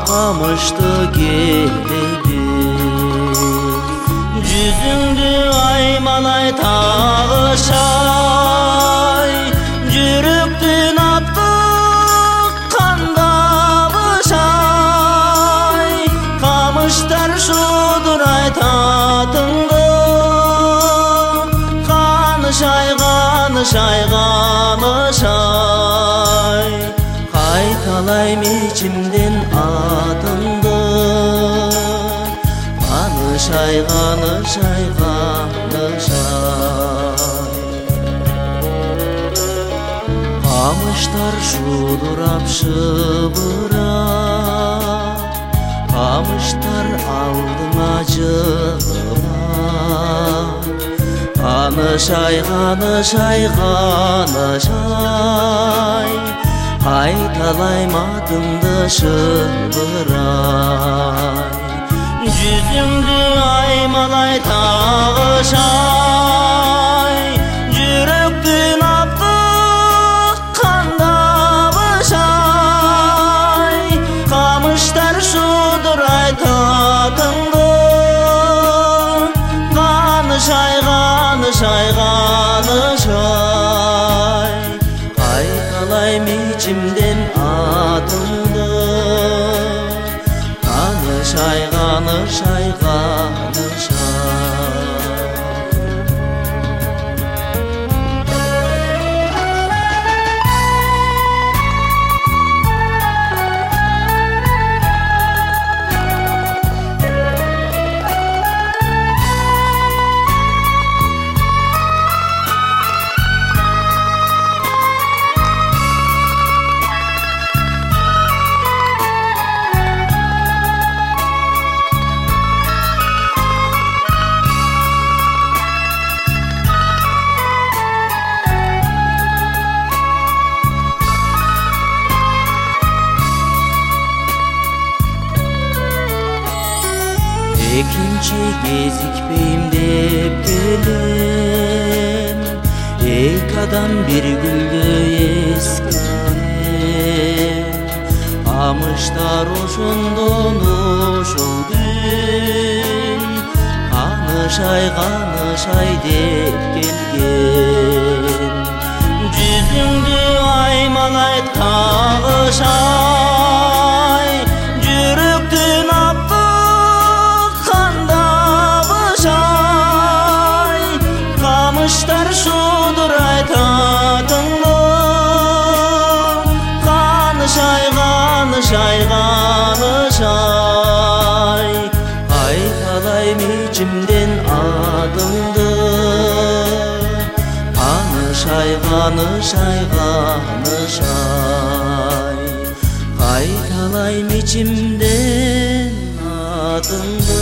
камышты келеби жүзүңдү аймалай тагышай жүрөктүн аттык кандабышай камыштар шудурай татыңды канышай канышай канышай кайталайм ичимден атыңды канышай канышай канышай камыштар шудурап шыбырап камыштар алдыңа жыгылап канышай канышай канышай кайталайм атыңды шылбырай жүзүңдү аймалай тагышай жүрөктүн аттык кандабышай камыштар шудурай татыңды канышай канышай канышай кайталайм ичимден атыңды канышай канышай канышай экинчи кезикпейм деп келем эки адам бир гүлдө эскерем камыштар ошондон ошол күн канышай канышай деп келген жүзүңдү аймалай тагышай жүрөктүн камыштар шудурай татыңды канышай канышай канышай кайталайм ичимден атыңды канышай канышай канышай кайталайм ичимден атыңды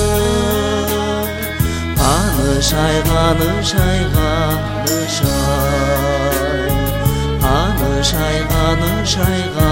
канышай канышай канышай канышай канышай